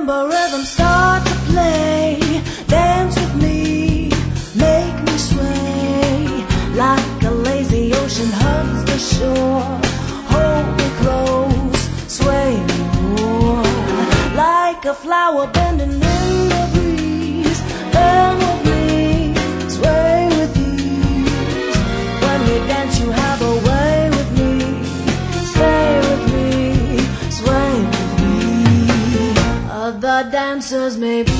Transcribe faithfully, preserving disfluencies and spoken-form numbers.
marimba rhythm start to play. Dance with me, make me sway, like a lazy ocean hugs the shore. Hold me close, sway me more, like a flower bending in the breeze. Bend with me, sway with ease. When we dance you have a way with me. Stay with me, sway with me. Other dancers may